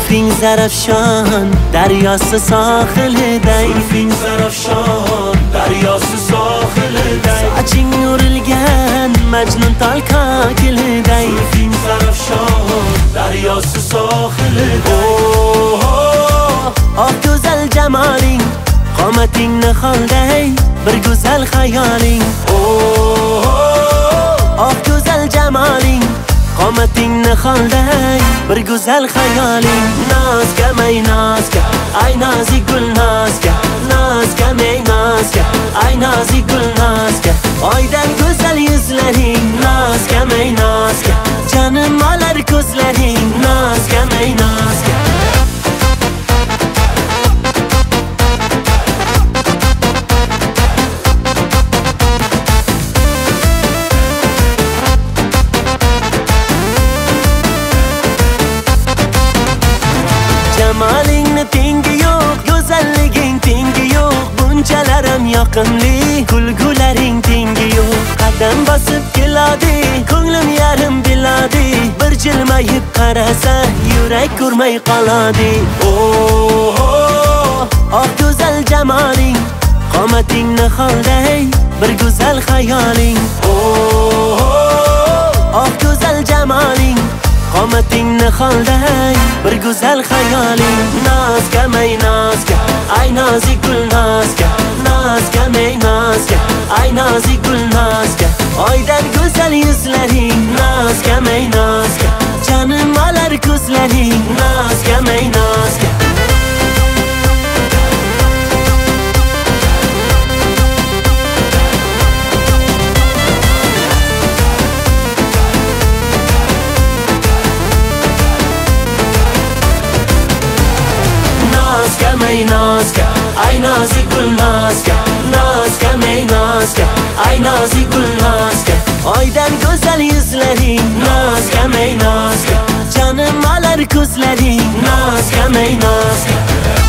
زلفین زرفشان دریاست ساحل دی زلفین زرفشان دریاست ساحل دی saçın yorilgan majnun talkakil دی زلفین زرفشان دریاست ساحل دی Ah güzel cemalin Qametin nihal dey Bir güzel hayalin Ah güzel cemalin Qametin nihal dey Bir güzel hayalin Nazke mey nazke Ay nazik gül nazke Nazke mey nazke Ay nazik gül nazke Aydan güzel yüzlerin Nazke mey nazke Canım alar gözlerin Nazke mey nazke Cemalin tengi yok, güzelliğin tengi yok Buncalarım yakınlı, kulguların tengi yok Kadem basıp geladi, ko'nglim yarım biladi Bir jilmayib qarasa, yürek kurmay qoladi Ah güzel cemalin, qametin nihal dey Bir güzel hayalin Ah güzel cemalin Qametin nihal dey Bir güzel hayalin Nazke mey nazke Ay nazik gül nazke Nazke mey nazke Ay nazik gül nazke Aydan güzel yüzlerin Nazke mey nazke Canım alar gözlerin Nazke mey nazke Nazke mey nazke Ay nazik gül nazke Nazke mey nazke Ay nazik gül nazke Aydan güzel yüzlerin Nazke mey nazke Canım alar gözlerin Nazke mey nazke